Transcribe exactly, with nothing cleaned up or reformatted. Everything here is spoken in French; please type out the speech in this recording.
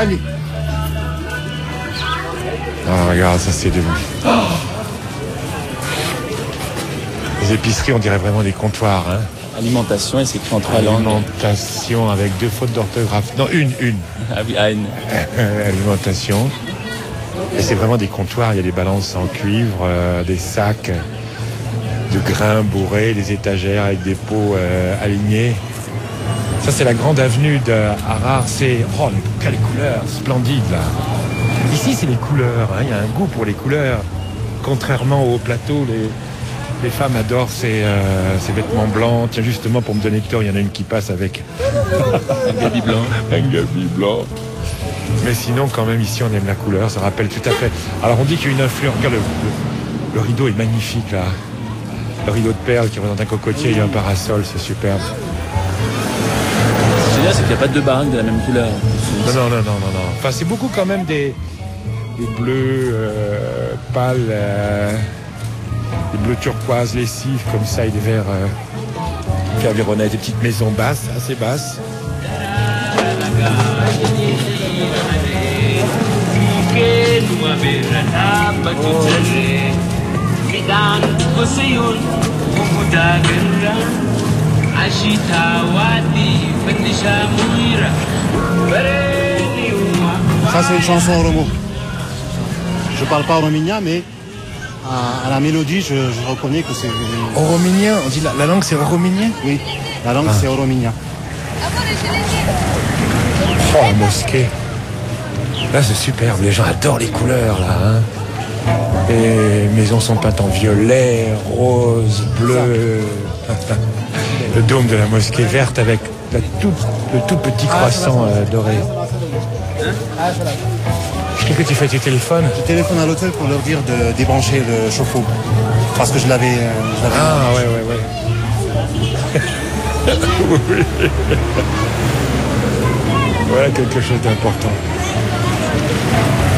Allez. Ah, regarde, ça c'est de... Oh, les épiceries, on dirait vraiment des comptoirs. Hein. Alimentation, et c'est écrit en trois langues. Alimentation avec deux fautes d'orthographe. Non, une, une. Ah oui, ah, une. Alimentation. Et c'est vraiment des comptoirs. Il y a des balances en cuivre, euh, des sacs de grains bourrés, des étagères avec des pots euh, alignés. Ça, c'est la grande avenue de Harare. C'est... Oh, quelle couleur splendide, là. Ici, c'est les couleurs. Hein. Il y a un goût pour les couleurs. Contrairement au plateau, les, les femmes adorent ces, euh, ces vêtements blancs. Tiens, justement, pour me donner tort, il y en a une qui passe avec... un gabi blanc. Un gabi blanc. Mais sinon, quand même, ici, on aime la couleur. Ça rappelle tout à fait... Alors, on dit qu'il y a une influence... Regarde, le, le, le rideau est magnifique, là. Le rideau de perles qui représente un cocotier et un parasol, c'est superbe. Ce qui est génial, c'est qu'il n'y a pas deux baraques de la même couleur. Non, non, non, non, non, non. Enfin, c'est beaucoup quand même des, des bleus euh, pâles, euh, des bleus turquoise, lessives comme ça, et des verts euh, clavironnés, des petites maisons basses, assez basses. Ça, c'est une chanson oromo. Je parle pas oromien, mais à, à la mélodie, je, je reconnais que c'est... Orominien, on dit la, la langue c'est orominien? Oui, la langue ah. c'est oromien. Oh, mosquée. Là, c'est superbe. Les gens adorent les couleurs, là. Hein. Les maisons sont peintes en violet, rose, bleu. Le dôme de la mosquée verte avec la tout, le tout petit croissant euh, doré. Qu'est-ce que tu fais? Tu téléphones? Je téléphone à l'hôtel pour leur dire de débrancher le chauffe-eau. Parce que je l'avais... Euh, ah, ouais, ouais, ouais. Oui. Voilà quelque chose d'important.